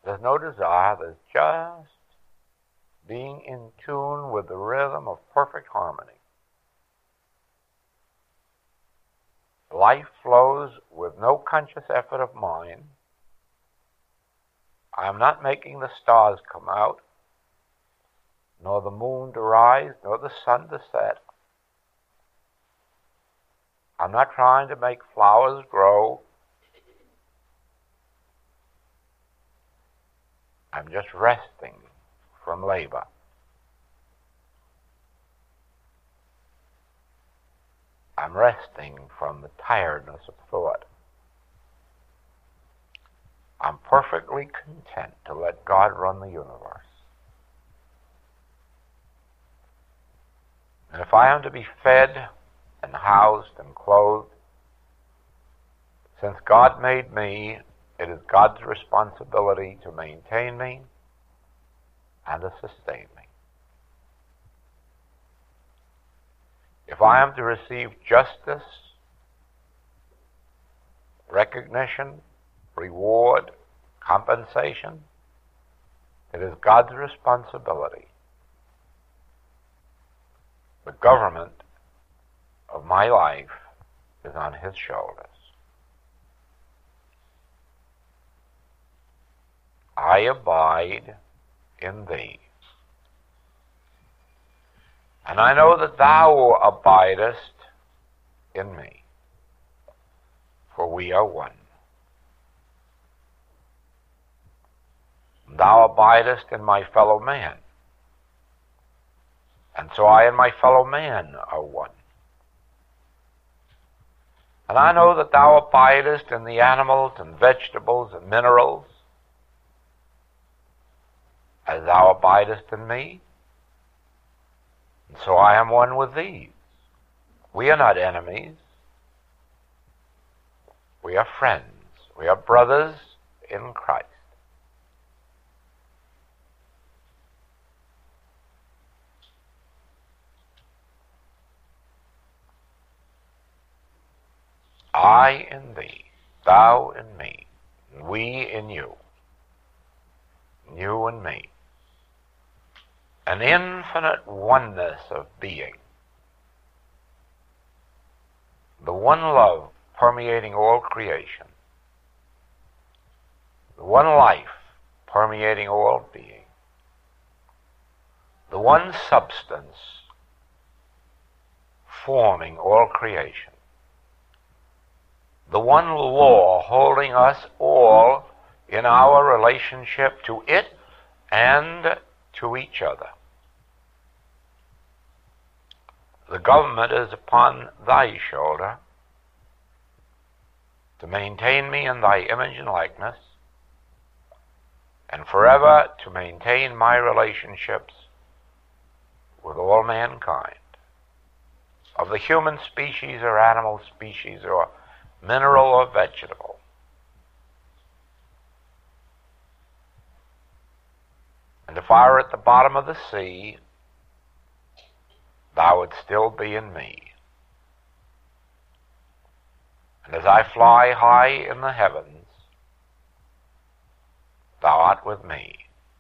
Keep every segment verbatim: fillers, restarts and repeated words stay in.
There's no desire. There's just being in tune with the rhythm of perfect harmony. Life flows with no conscious effort of mine. I am not making the stars come out, nor the moon to rise, nor the sun to set. I'm not trying to make flowers grow. I'm just resting from labor. I'm resting from the tiredness of thought. I'm perfectly content to let God run the universe. And if I am to be fed and housed and clothed, since God made me, it is God's responsibility to maintain me and to sustain me. If I am to receive justice, recognition, reward, compensation, it is God's responsibility. The government of my life is on His shoulders. I abide in Thee. And I know that Thou abidest in me, for we are one. Thou abidest in my fellow man, and so I and my fellow man are one. And I know that Thou abidest in the animals and vegetables and minerals, as Thou abidest in me, and so I am one with These. We are not enemies. We are friends. We are brothers in Christ. I in Thee, Thou in me, and we in You, and You in me. An infinite oneness of being. The one love permeating all creation. The one life permeating all being. The one substance forming all creation. The one law holding us all in our relationship to it and to each other. The government is upon Thy shoulder to maintain me in Thy image and likeness, and forever to maintain my relationships with all mankind, of the human species or animal species or mineral or vegetable. And if I were at the bottom of the sea, Thou would still be in me. And as I fly high in the heavens, Thou art with me.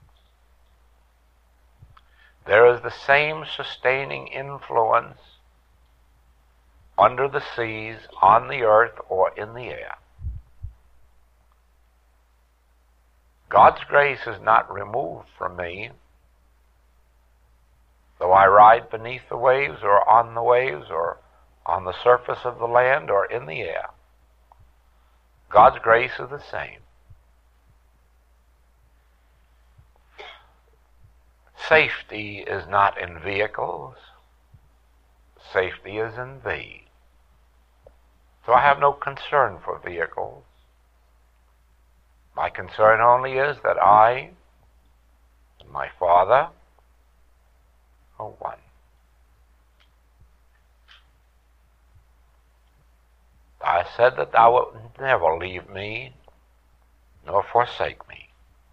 There is the same sustaining influence under the seas, on the earth, or in the air. God's grace is not removed from me, though I ride beneath the waves, or on the waves, or on the surface of the land, or in the air. God's grace is the same. Safety is not in vehicles. Safety is in Thee. So I have no concern for vehicles. My concern only is that I and my Father are one. I said that Thou wilt never leave me nor forsake me.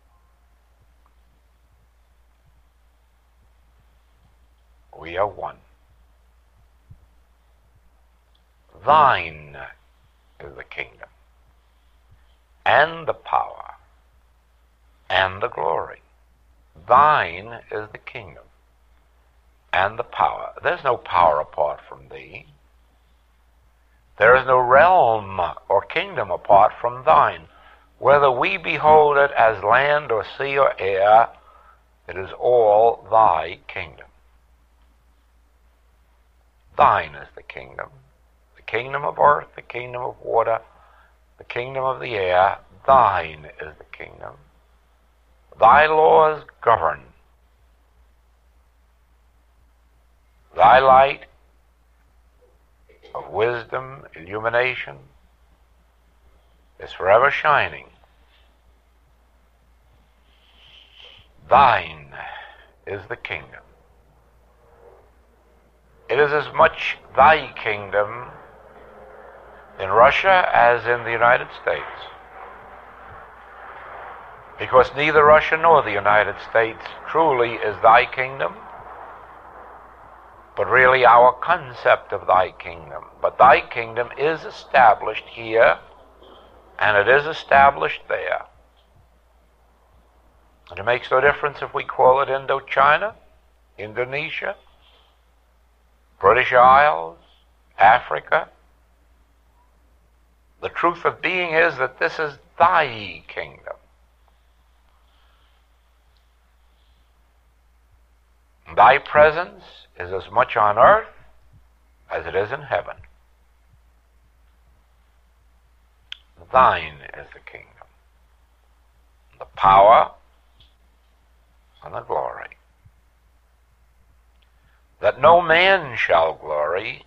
We are one. Thine is the kingdom and the power and the glory. Thine is the kingdom and the power. There's no power apart from thee. There is no realm or kingdom apart from thine. Whether we behold it as land or sea or air, it is all thy kingdom. Thine is the kingdom. The kingdom of earth, the kingdom of water, the kingdom of the air. Thine is the kingdom. Thy laws govern. Thy light of wisdom, illumination, is forever shining. Thine is the kingdom. It is as much thy kingdom in Russia as in the United States, because neither Russia nor the United States truly is thy kingdom, but really our concept of thy kingdom. But thy kingdom is established here, and it is established there. And it makes no difference if we call it Indochina, Indonesia, British Isles, Africa. The truth of being is that this is thy kingdom. Thy presence is as much on earth as it is in heaven. Thine is the kingdom, the power, and the glory. That no man shall glory.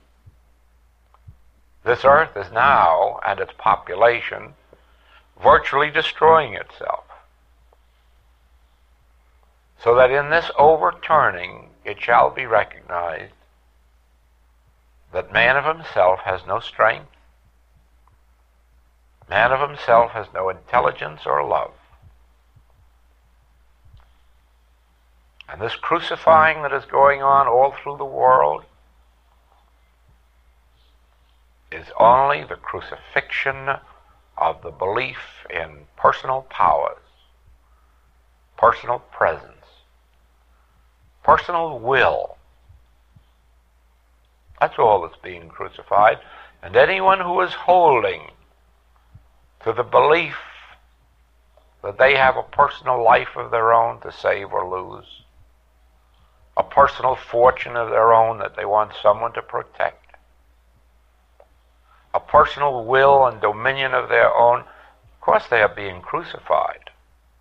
This earth is now, and its population, virtually destroying itself. So that in this overturning it shall be recognized that man of himself has no strength, man of himself has no intelligence or love. And this crucifying that is going on all through the world is only the crucifixion of the belief in personal powers, personal presence, personal will. That's all that's being crucified. And anyone who is holding to the belief that they have a personal life of their own to save or lose, a personal fortune of their own that they want someone to protect, a personal will and dominion of their own, of course they are being crucified.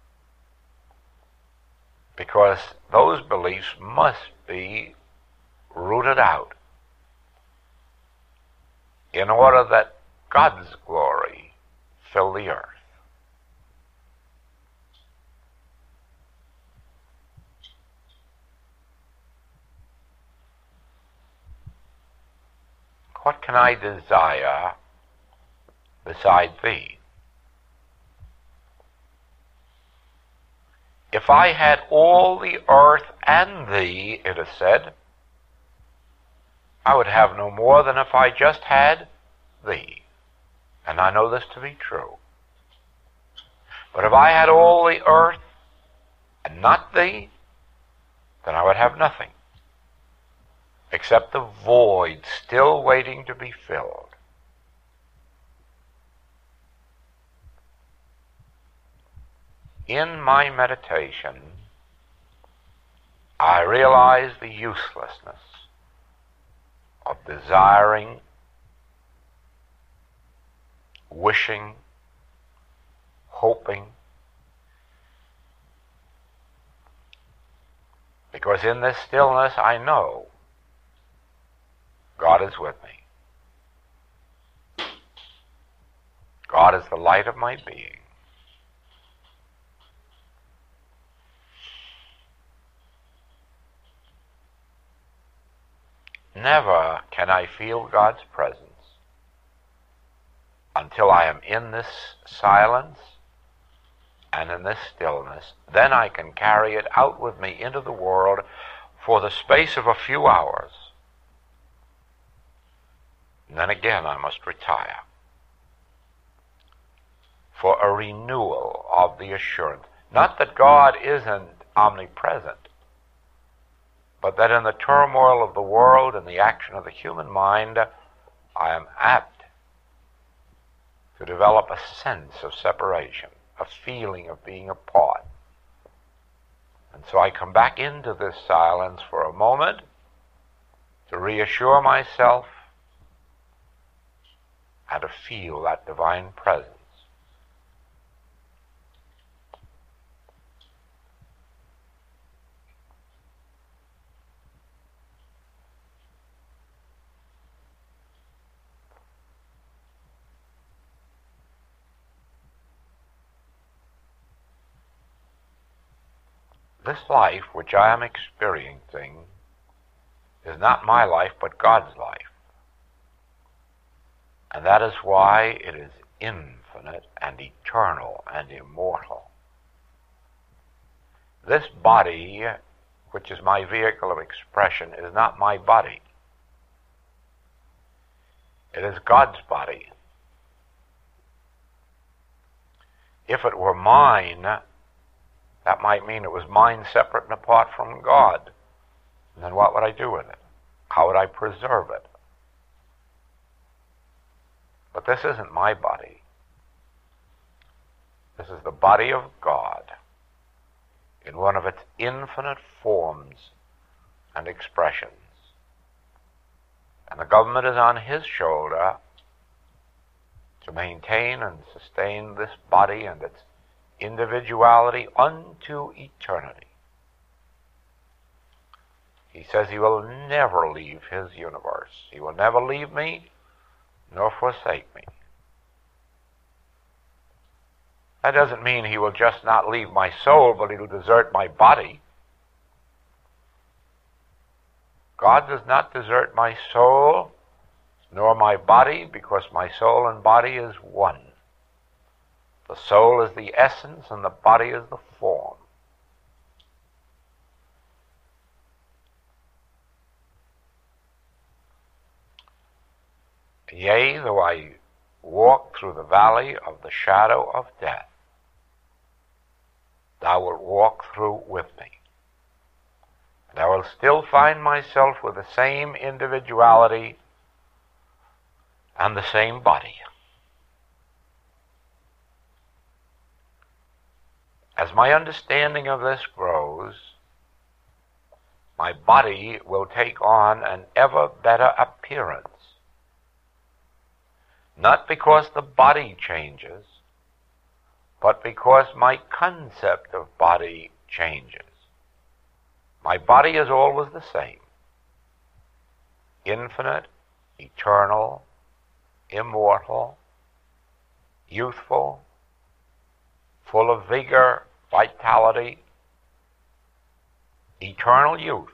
Because those beliefs must be rooted out in order that God's glory fill the earth. What can I desire beside thee? If I had all the earth and thee, it is said, I would have no more than if I just had thee. And I know this to be true. But if I had all the earth and not thee, then I would have nothing except the void still waiting to be filled. In my meditation, I realize the uselessness of desiring, wishing, hoping, because in this stillness I know God is with me. God is the light of my being. Never can I feel God's presence until I am in this silence and in this stillness. Then I can carry it out with me into the world for the space of a few hours. And then again I must retire for a renewal of the assurance. Not that God isn't omnipresent, but that in the turmoil of the world and the action of the human mind, I am apt to develop a sense of separation, a feeling of being apart. And so I come back into this silence for a moment to reassure myself and to feel that divine presence. This life which I am experiencing is not my life, but God's life. And that is why it is infinite and eternal and immortal. This body, which is my vehicle of expression, is not my body. It is God's body. If it were mine, that might mean it was mine separate and apart from God. And then what would I do with it? How would I preserve it? But this isn't my body. This is the body of God in one of its infinite forms and expressions. And the government is on his shoulder to maintain and sustain this body and its individuality unto eternity. He says he will never leave his universe. He will never leave me nor forsake me. That doesn't mean he will just not leave my soul, but he'll desert my body. God does not desert my soul nor my body, because my soul and body is one. The soul is the essence and the body is the form. Yea, though I walk through the valley of the shadow of death, thou wilt walk through with me. And I will still find myself with the same individuality and the same body. As my understanding of this grows, my body will take on an ever better appearance. Not because the body changes, but because my concept of body changes. My body is always the same. Infinite, eternal, immortal, youthful, full of vigor, vitality, eternal youth.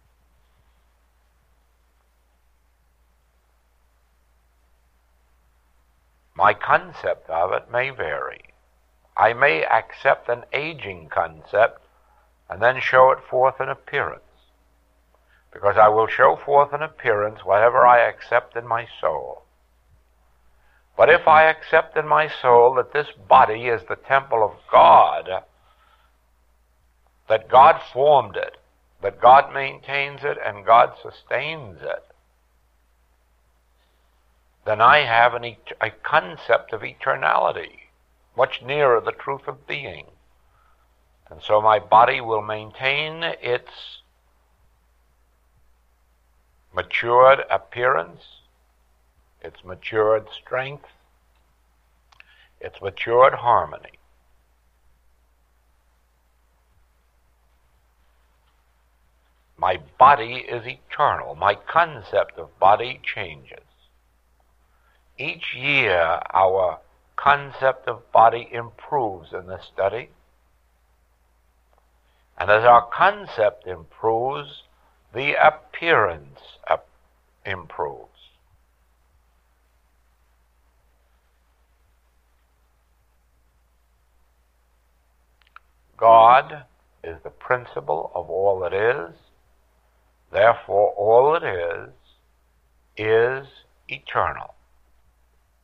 My concept of it may vary. I may accept an aging concept and then show it forth in appearance, because I will show forth in appearance whatever I accept in my soul. But if I accept in my soul that this body is the temple of God, that God formed it, that God maintains it, and God sustains it, then I have an et- a concept of eternality, much nearer the truth of being. And so my body will maintain its matured appearance, its matured strength, its matured harmony. My body is eternal. My concept of body changes. Each year, our concept of body improves in this study. And as our concept improves, the appearance ap- improves. God is the principle of all that is. Therefore, all that is, is eternal.